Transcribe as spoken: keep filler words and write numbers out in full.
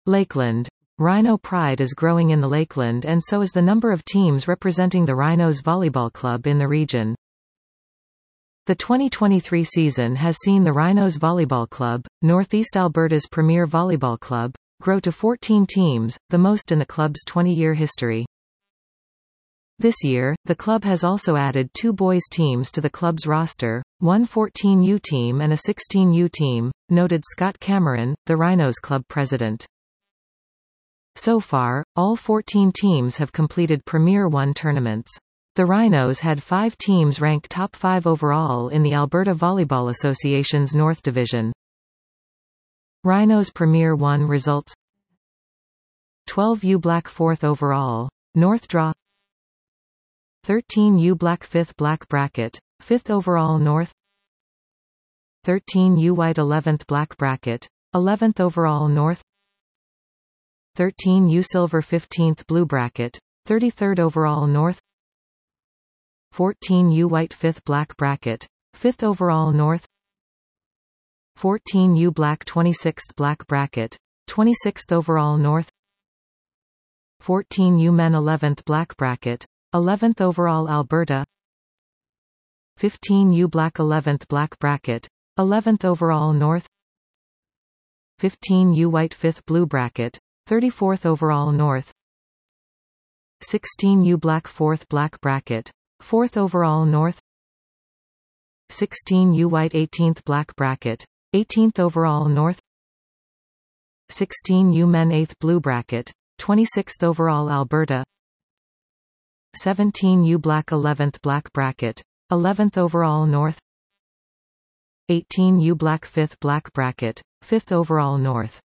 Lakeland. Rhino pride is growing in the Lakeland, and so is the number of teams representing the Rhinos Volleyball Club in the region. The twenty twenty-three season has seen the Rhinos Volleyball Club, Northeast Alberta's premier volleyball club, grow to fourteen teams, the most in the club's twenty-year history. This year, the club has also added two boys teams to the club's roster, one fourteen U team and a sixteen U team, noted Scott Cameron, the Rhinos club president. So far, all fourteen teams have completed Premier one tournaments. The Rhinos had five teams ranked top five overall in the Alberta Volleyball Association's North Division. Rhinos Premier one results: twelve U Black fourth overall, North draw; thirteen U Black fifth Black bracket, fifth overall North; thirteen U White eleventh Black bracket, eleventh overall North; thirteen U Silver fifteenth Blue bracket, thirty-third overall North; fourteen U White fifth Black bracket, fifth overall North; fourteen U Black twenty-sixth Black bracket, twenty-sixth overall North; fourteen U Men eleventh Black bracket, eleventh overall Alberta; fifteen U Black eleventh Black bracket, eleventh overall North; fifteen U White fifth Blue bracket, thirty-fourth overall North; sixteen U Black fourth Black bracket, fourth overall North; sixteen U White eighteenth Black bracket, eighteenth overall North; sixteen U Men eighth Blue bracket, twenty-sixth overall Alberta; seventeen U Black eleventh Black bracket, eleventh overall North; eighteen U Black fifth Black bracket, fifth overall North.